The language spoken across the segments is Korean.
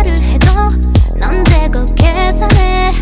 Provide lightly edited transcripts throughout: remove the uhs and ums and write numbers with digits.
말을 해도 넌 대거 계산해.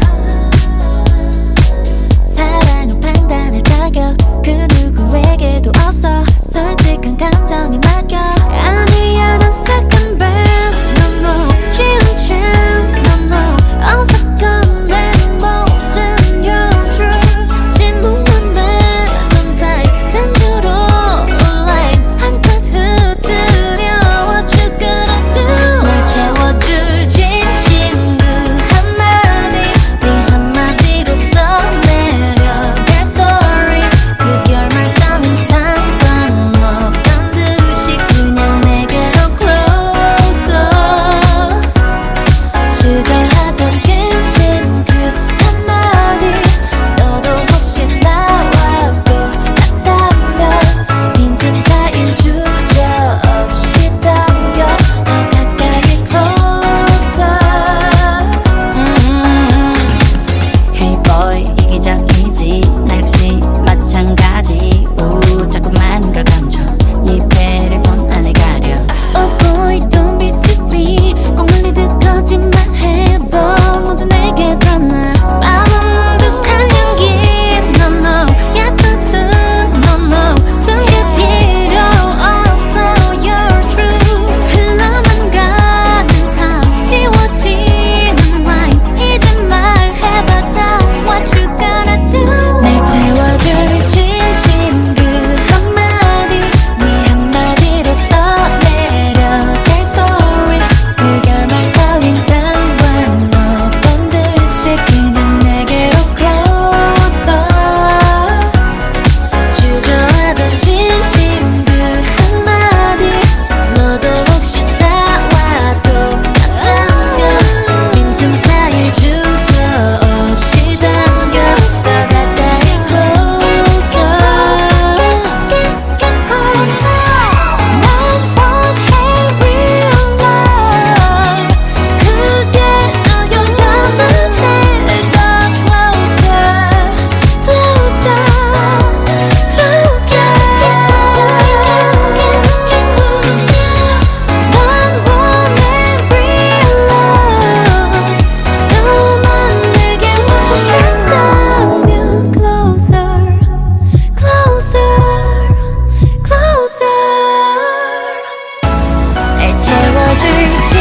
사랑은 판단할 자격 그 누구에게도 없어. 솔직한 감정에 맡겨. 아니야 넌 second best. No no 쉬운 chance. No no 어서 꺼내 모든 your truth. 질문만 내던 타입 단주로 online 한껏 두드려. What you gonna do. 널 채워줄 진심 그 한마디 네 한마디로 써내려 갈 story. 그 결말 따윈 상관없던 듯이 그냥 내게로 closer. 주저하던 진심 그 한마디 너도 혹시 나와 똑같다면 빈틈 사이엔 주저없이 당겨 더 가까이 closer. Hey boy 이기적이지 나 역시 마찬가지. 자꾸만 걸 감춰 네 배를 손 안에 가려. Oh boy don't be silly 꼭 놀리듯 거짓말해봐. 모두 내게 떠나 마음 듯한 연기. No no 얕은 숨 No no 숨길 필요 없어 Your truth. 흘러만 가는 time 지워지는 wine 이제 말해봤자 What you gonna do. 날 채워줄 진심 그 한마디 네 한마디로 써내려 갈 story. 그 결말 따윈 상관없던 듯이 그냥 내게로 closer. 주저하던 진심 그 한마디 너도 혹시 나와 똑같다면 빈틈 사이에 주저없이 당겨 더 가까이 closer. Get closer. 난 원해 real love. 그게 너였다면 내가 closer. Closer. Closer. Get closer. 난 원해 real love. 너만 내게 와준다면 closer. Closer. Closer. 날 채워줄